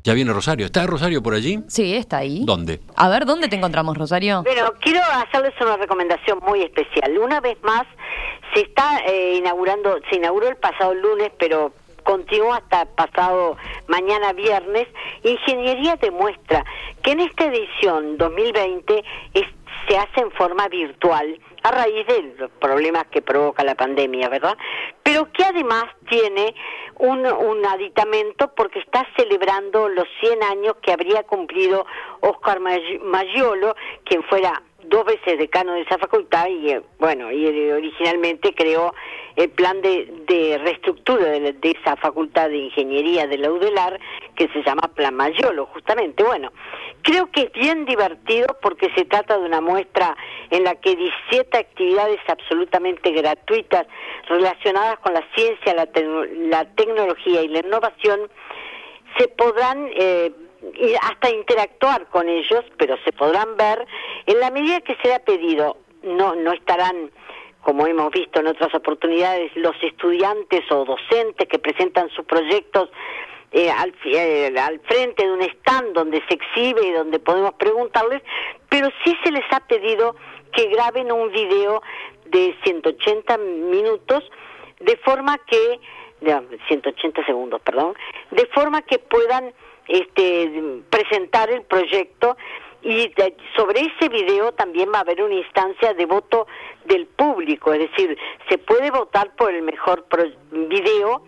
Ya viene Rosario. ¿Está Rosario por allí? Sí, está ahí. ¿Dónde? A ver, ¿dónde te encontramos, Rosario? Bueno, quiero hacerles una recomendación muy especial. Una vez más, se inauguró el pasado lunes, pero continúa hasta pasado mañana viernes. Ingeniería demuestra que en esta edición 2020 se hace en forma virtual a raíz de los problemas que provoca la pandemia, ¿verdad? Pero que además tiene un aditamento porque está celebrando los 100 años que habría cumplido Oscar Maggiolo, quien fuera 2 veces decano de esa facultad y originalmente creó el plan de reestructura de esa facultad de ingeniería de la UDELAR, que se llama Plan Maggiolo, justamente. Bueno, creo que es bien divertido porque se trata de una muestra en la que 17 actividades absolutamente gratuitas relacionadas con la ciencia, la tecnología y la innovación se podrán y hasta interactuar con ellos, pero se podrán ver en la medida que sea pedido. No estarán, como hemos visto en otras oportunidades, los estudiantes o docentes que presentan sus proyectos al frente de un stand donde se exhibe y donde podemos preguntarles, pero sí se les ha pedido que graben un video de 180 minutos, de forma que 180 segundos, perdón, de forma que puedan presentar el proyecto, y sobre ese video también va a haber una instancia de voto del público, es decir, se puede votar por el mejor video.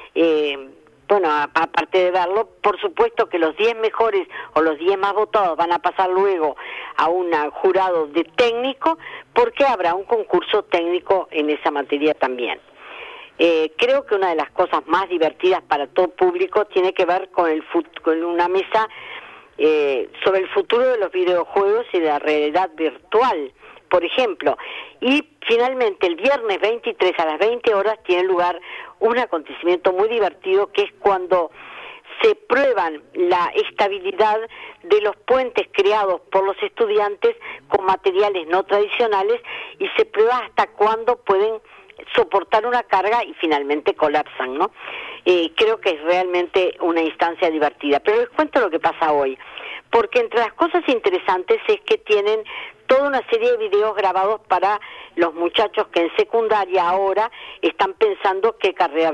Aparte de verlo, por supuesto que los 10 mejores o los 10 más votados van a pasar luego a un jurado de técnico, porque habrá un concurso técnico en esa materia también. Creo que una de las cosas más divertidas para todo público tiene que ver con una mesa sobre el futuro de los videojuegos y de la realidad virtual, por ejemplo. Y finalmente el viernes 23 a las 20 horas tiene lugar un acontecimiento muy divertido, que es cuando se prueban la estabilidad de los puentes creados por los estudiantes con materiales no tradicionales, y se prueba hasta cuándo pueden soportar una carga y finalmente colapsan, ¿no? Creo que es realmente una instancia divertida. Pero les cuento lo que pasa hoy, porque entre las cosas interesantes es que tienen toda una serie de videos grabados para los muchachos que en secundaria ahora están pensando qué carrera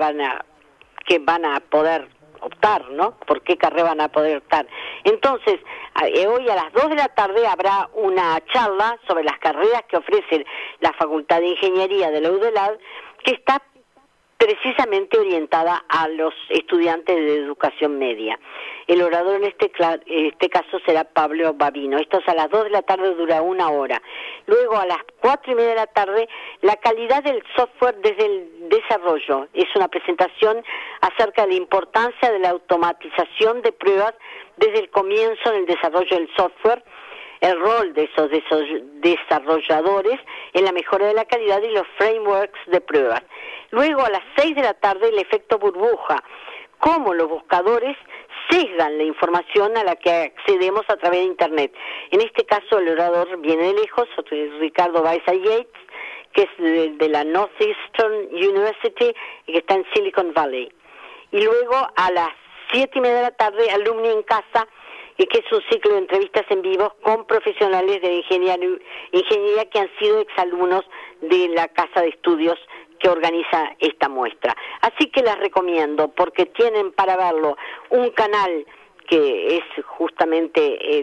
van a poder optar, ¿no? ¿Por qué carrera van a poder optar? Entonces, hoy a las 2 de la tarde habrá una charla sobre las carreras que ofrece la Facultad de Ingeniería de la UDELAR, que está precisamente orientada a los estudiantes de educación media. El orador en este caso será Pablo Babino. Esto es a las 2 de la tarde, dura 1 hora. Luego a las 4:30 de la tarde, la calidad del software desde el desarrollo. Es una presentación acerca de la importancia de la automatización de pruebas desde el comienzo en el desarrollo del software, el rol de esos desarrolladores en la mejora de la calidad y los frameworks de pruebas. Luego a las 6 de la tarde, el efecto burbuja, cómo los buscadores sesgan la información a la que accedemos a través de Internet. En este caso el orador viene de lejos, Ricardo Baeza Yates, que es de la Northeastern University y que está en Silicon Valley. Y luego a las 7:30 de la tarde, Alumni en Casa, que es un ciclo de entrevistas en vivo con profesionales de ingeniería que han sido exalumnos de la casa de estudios que organiza esta muestra. Así que las recomiendo, porque tienen para verlo un canal que es justamente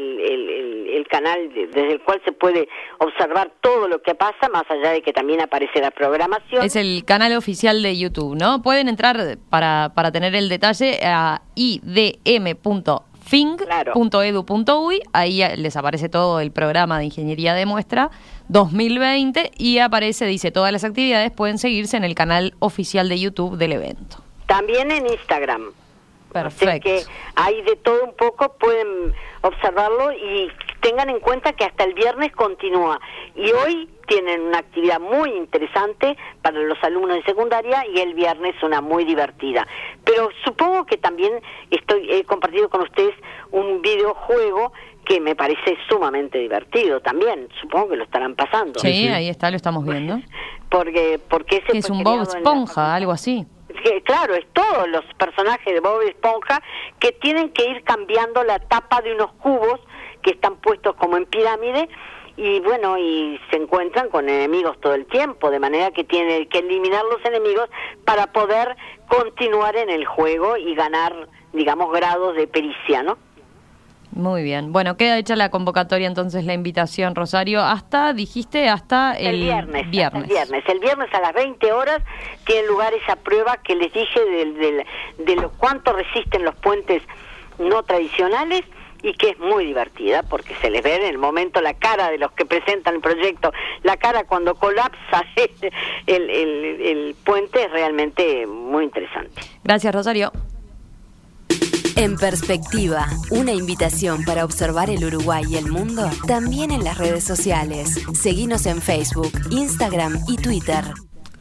el canal desde el cual se puede observar todo lo que pasa, más allá de que también aparece la programación. Es el canal oficial de YouTube, ¿no? Pueden entrar para tener el detalle a idm.fing.edu.uy, ahí les aparece todo el programa de Ingeniería de Muestra 2020 y aparece, dice, todas las actividades pueden seguirse en el canal oficial de YouTube del evento. También en Instagram. Perfecto. Así que hay de todo un poco, pueden observarlo y tengan en cuenta que hasta el viernes continúa. Y hoy tienen una actividad muy interesante para los alumnos de secundaria y el viernes una muy divertida. Pero supongo que también he compartido con ustedes un videojuego que me parece sumamente divertido también. Supongo que lo estarán pasando. Sí, ahí está, lo estamos viendo. Porque ese es un Bob Esponja, algo así. claro, es todos los personajes de Bob Esponja que tienen que ir cambiando la tapa de unos cubos que están puestos como en pirámide, y bueno, y se encuentran con enemigos todo el tiempo, de manera que tiene que eliminar los enemigos para poder continuar en el juego y ganar, digamos, grados de pericia, ¿no? Muy bien. Bueno, queda hecha la convocatoria, entonces, la invitación, Rosario, dijiste hasta el viernes. El viernes a las 20 horas tiene lugar esa prueba que les dije de lo cuánto resisten los puentes no tradicionales, y que es muy divertida porque se les ve en el momento la cara de los que presentan el proyecto, la cara cuando colapsa el puente, es realmente muy interesante. Gracias, Rosario. En Perspectiva, una invitación para observar el Uruguay y el mundo, también en las redes sociales. Seguinos en Facebook, Instagram y Twitter.